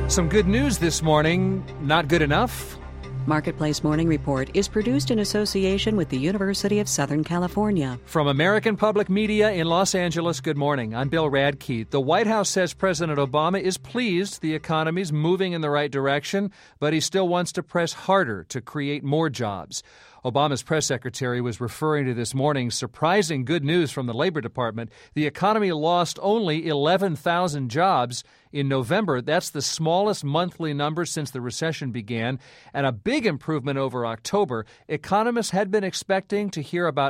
Some good news this morning. Not good enough? Marketplace Morning Report is produced in association with the University of Southern California. From American Public Media in Los Angeles, good morning. I'm Bill Radke. The White House says President Obama is pleased the economy's moving in the right direction, but he still wants to press harder to create more jobs. Obama's press secretary was referring to this morning's surprising good news from the Labor Department. The economy lost only 11,000 jobs in November. That's the smallest monthly number since the recession began, and a big improvement over October. Economists had been expecting to hear about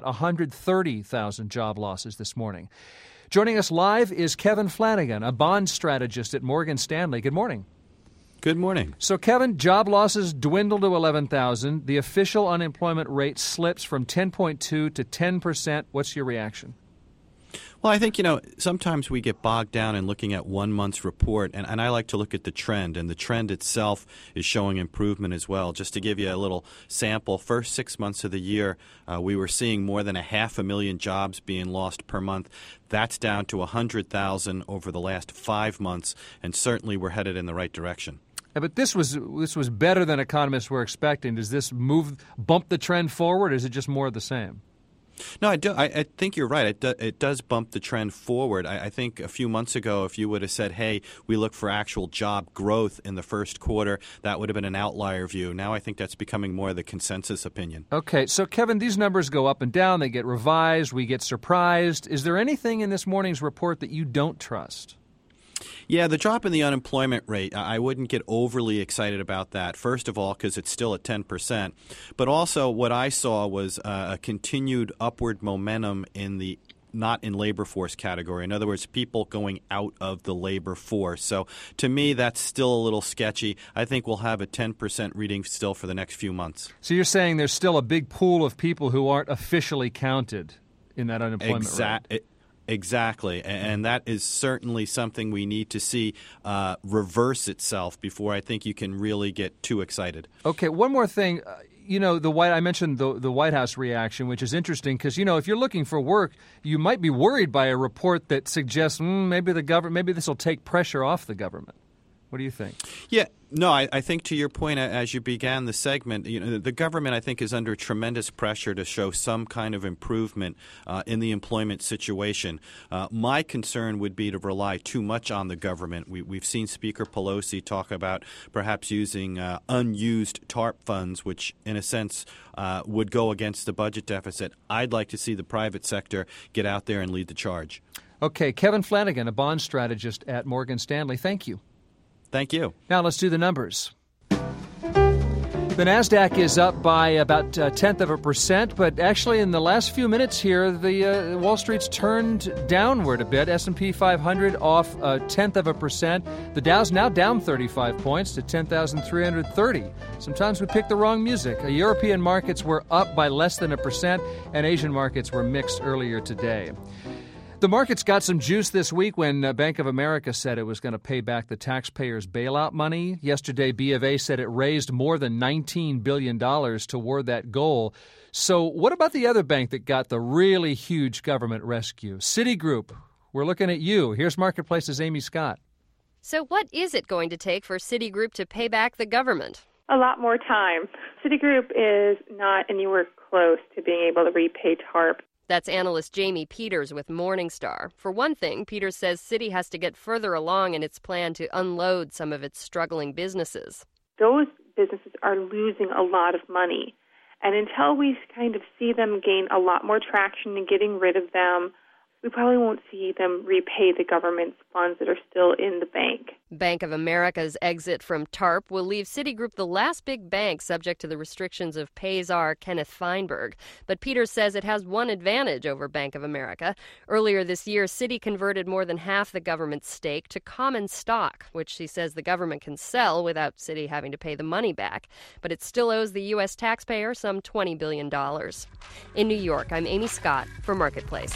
130,000 job losses this morning. Joining us live is Kevin Flanagan, a bond strategist at Morgan Stanley. Good morning. Good morning. So, Kevin, job losses dwindle to 11,000. The official unemployment rate slips from 10.2 to 10%. What's your reaction? Well, I think, sometimes we get bogged down in looking at 1 month's report, and I like to look at the trend, and the trend itself is showing improvement as well. Just to give you a little sample, first 6 months of the year, we were seeing more than 500,000 jobs being lost per month. That's down to 100,000 over the last 5 months, and certainly we're headed in the right direction. Yeah, but this was better than economists were expecting. Does this bump the trend forward, or is it just more of the same? No, I think you're right. It does bump the trend forward. I think a few months ago, if you would have said, hey, we look for actual job growth in the first quarter, that would have been an outlier view. Now I think that's becoming more of the consensus opinion. Okay, so Kevin, these numbers go up and down. They get revised. We get surprised. Is there anything in this morning's report that you don't trust? Yeah, the drop in the unemployment rate, I wouldn't get overly excited about that. First of all, because it's still at 10%. But also what I saw was a continued upward momentum in the not in labor force category. In other words, people going out of the labor force. So to me, that's still a little sketchy. I think we'll have a 10% reading still for the next few months. So you're saying there's still a big pool of people who aren't officially counted in that unemployment rate? Exactly, and that is certainly something we need to see reverse itself before I think you can really get too excited. Okay, one more thing. I mentioned the White House reaction, which is interesting because, if you're looking for work, you might be worried by a report that suggests maybe this will take pressure off the government. What do you think? Yeah. No, I think to your point, as you began the segment, the government, I think, is under tremendous pressure to show some kind of improvement in the employment situation. My concern would be to rely too much on the government. We've seen Speaker Pelosi talk about perhaps using unused TARP funds, which in a sense would go against the budget deficit. I'd like to see the private sector get out there and lead the charge. Okay, Kevin Flanagan, a bond strategist at Morgan Stanley. Thank you. Thank you. Now let's do the numbers. The NASDAQ is up by about 0.1%, but actually in the last few minutes here, the Wall Street's turned downward a bit. S&P 500 off 0.1%. The Dow's now down 35 points to 10,330. Sometimes we pick the wrong music. European markets were up by less than 1%, and Asian markets were mixed earlier today. The markets got some juice this week when Bank of America said it was going to pay back the taxpayers' bailout money. Yesterday, B of A said it raised more than $19 billion toward that goal. So what about the other bank that got the really huge government rescue? Citigroup. We're looking at you. Here's Marketplace's Amy Scott. So what is it going to take for Citigroup to pay back the government? A lot more time. Citigroup is not anywhere close to being able to repay TARP. That's analyst Jamie Peters with Morningstar. For one thing, Peters says Citi has to get further along in its plan to unload some of its struggling businesses. Those businesses are losing a lot of money. And until we kind of see them gain a lot more traction in getting rid of them, we probably won't see them repay the government's funds that are still in the bank. Bank of America's exit from TARP will leave Citigroup the last big bank subject to the restrictions of Payzar Kenneth Feinberg. But Peters says it has one advantage over Bank of America. Earlier this year, Citi converted more than half the government's stake to common stock, which she says the government can sell without Citi having to pay the money back. But it still owes the U.S. taxpayer some $20 billion. In New York, I'm Amy Scott for Marketplace.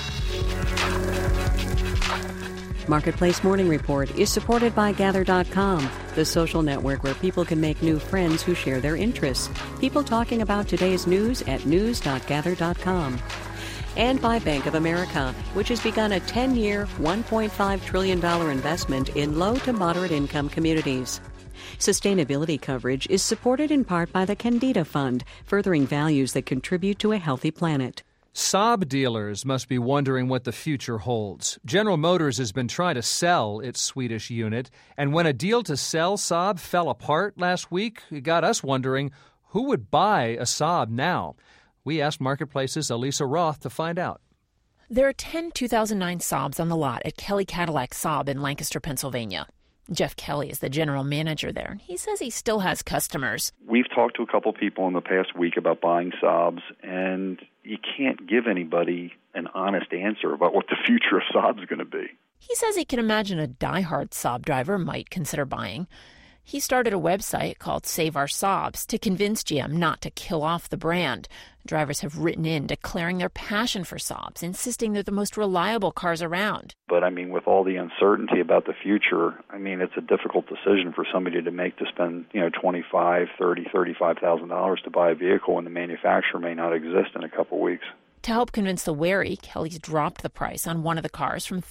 Marketplace Morning Report is supported by Gather.com, the social network where people can make new friends who share their interests. People talking about today's news at news.gather.com. and by Bank of America, which has begun a 10-year, $1.5 trillion investment in low to moderate income communities. Sustainability coverage is supported in part by the Candida Fund, furthering values that contribute to a healthy planet. Saab dealers must be wondering what the future holds. General Motors has been trying to sell its Swedish unit, and when a deal to sell Saab fell apart last week, it got us wondering who would buy a Saab now. We asked Marketplace's Elisa Roth to find out. There are 10 2009 Saabs on the lot at Kelly Cadillac Saab in Lancaster, Pennsylvania. Jeff Kelly is the general manager there. He says he still has customers. We've talked to a couple people in the past week about buying Saabs, and you can't give anybody an honest answer about what the future of Saab's going to be. He says he can imagine a diehard Saab driver might consider buying. He started a website called Save Our Saabs to convince GM not to kill off the brand. Drivers have written in declaring their passion for Saabs, insisting they're the most reliable cars around. But, with all the uncertainty about the future, it's a difficult decision for somebody to make to spend, $25,000, $30,000, $35,000 to buy a vehicle when the manufacturer may not exist in a couple weeks. To help convince the wary, Kelly's dropped the price on one of the cars from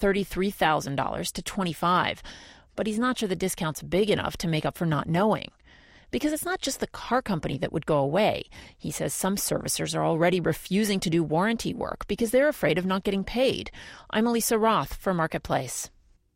$33,000 to $25,000. But he's not sure the discount's big enough to make up for not knowing. Because it's not just the car company that would go away. He says some servicers are already refusing to do warranty work because they're afraid of not getting paid. I'm Elisa Roth for Marketplace.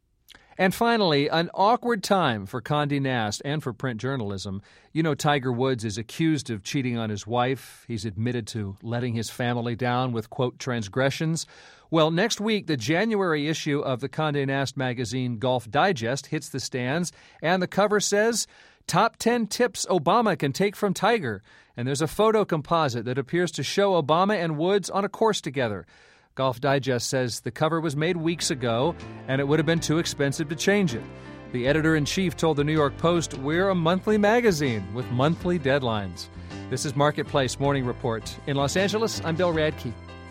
And finally, an awkward time for Condé Nast and for print journalism. Tiger Woods is accused of cheating on his wife. He's admitted to letting his family down with, quote, transgressions. Well, next week, the January issue of the Condé Nast magazine Golf Digest hits the stands, and the cover says, Top 10 Tips Obama Can Take from Tiger. And there's a photo composite that appears to show Obama and Woods on a course together. Golf Digest says the cover was made weeks ago, and it would have been too expensive to change it. The editor-in-chief told the New York Post, we're a monthly magazine with monthly deadlines. This is Marketplace Morning Report. In Los Angeles, I'm Bill Radke.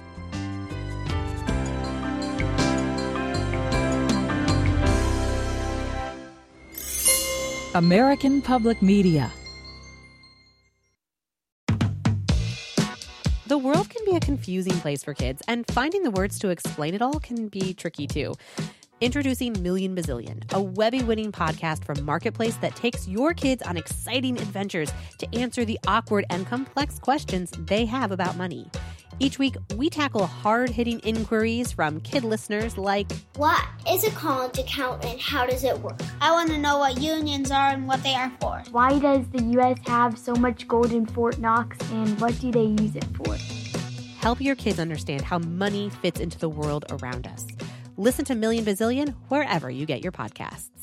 American Public Media. The world can be a confusing place for kids, and finding the words to explain it all can be tricky too. Introducing Million Bazillion, a Webby-winning podcast from Marketplace that takes your kids on exciting adventures to answer the awkward and complex questions they have about money. Each week, we tackle hard-hitting inquiries from kid listeners like, what is a college account and how does it work? I want to know what unions are and what they are for. Why does the U.S. have so much gold in Fort Knox and what do they use it for? Help your kids understand how money fits into the world around us. Listen to Million Bazillion wherever you get your podcasts.